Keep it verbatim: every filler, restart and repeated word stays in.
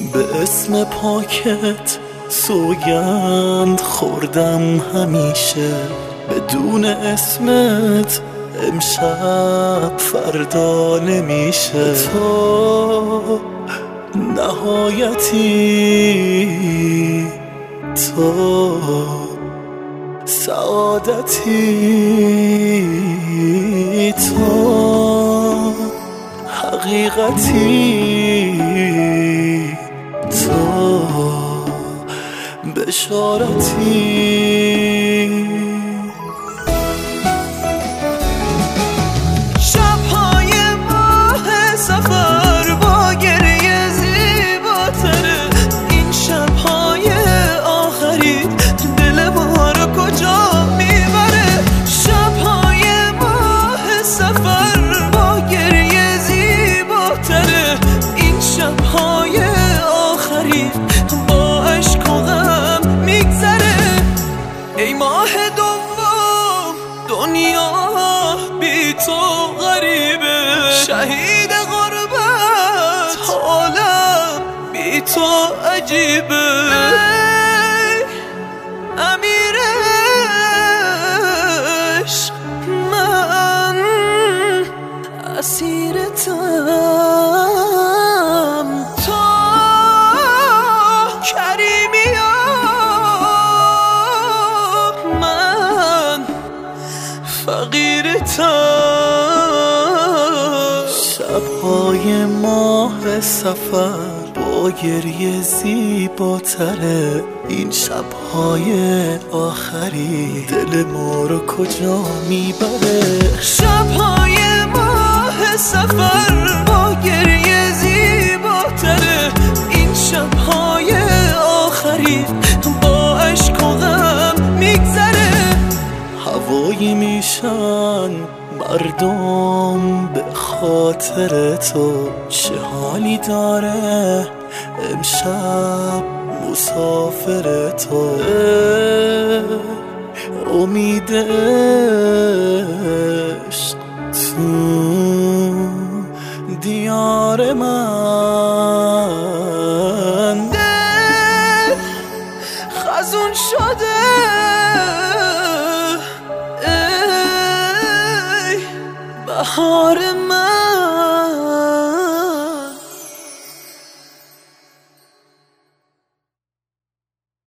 به اسم پاکت سوگند خوردم همیشه، بدون اسمت امشب فردا نمیشه. تو نهایتی، تو سعادتی، تو حقیقتی، تو بشارتی. شبهای ماه سفر با گریه زیباتره، این شبهای آخری دل ما رو کجا میبره. شبهای ماه سفر با گریه زیباتره، این شبهای آخری با عشق و غم میگذره. ای ماه دوم دنیا بی تو غریبه، شهید غربت حالم بی تو عجیبه. ای امیر عشق من اسیرتم، تو کریمیم من فقیرتم. شبهای ماه سفر با گریه زیباتره، این شبهای آخری دل ما رو کجا میبره. شبهای ماه سفر با گریه زیباتره، این شبهای آخری با عشق و غم میگذره. هوایی میشن مردم به خاطر تو، چه حالی داره امشب مسافر تو. امید عشق تو دیار من، دل خزون شده ای بهار